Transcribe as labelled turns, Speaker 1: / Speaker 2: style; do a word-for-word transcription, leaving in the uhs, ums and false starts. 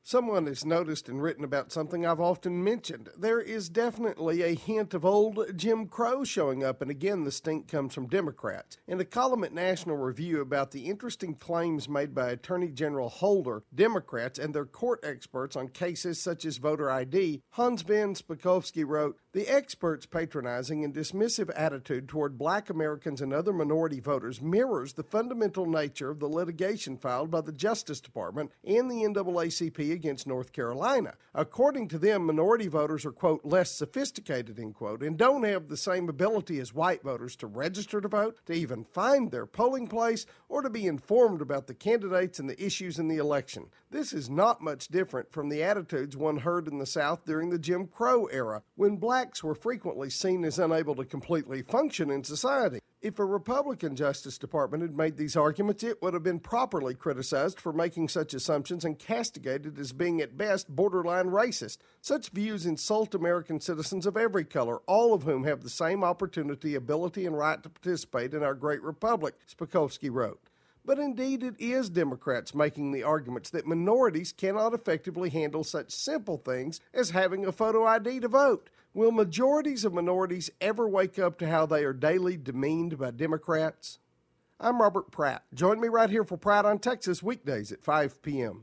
Speaker 1: Someone has noticed and written about something I've often mentioned. There is definitely a hint of old Jim Crow showing up, and again, the stink comes from Democrats. In a column at National Review about the interesting claims made by Attorney General Holder, Democrats and their court experts on cases such as voter I D, Hans-Ben Spikovsky wrote, "The experts' patronizing and dismissive attitude toward black Americans and other minority voters mirrors the fundamental nature of the litigation filed by the Justice Department and the N double A C P against North Carolina. According to them, minority voters are, quote, less sophisticated, end quote, and don't have the same ability as white voters to register to vote, to even find their polling place, or to be informed about the candidates and the issues in the election. This is not much different from the attitudes one heard in the South during the Jim Crow era, when blacks were frequently seen as unable to completely function in society. If a Republican Justice Department had made these arguments, it would have been properly criticized for making such assumptions and castigated as being at best borderline racist. Such views insult American citizens of every color, all of whom have the same opportunity, ability, and right to participate in our great republic," Spikovsky wrote. But indeed it is Democrats making the arguments that minorities cannot effectively handle such simple things as having a photo I D to vote. Will majorities of minorities ever wake up to how they are daily demeaned by Democrats? I'm Robert Pratt. Join me right here for Pride on Texas weekdays at five p.m.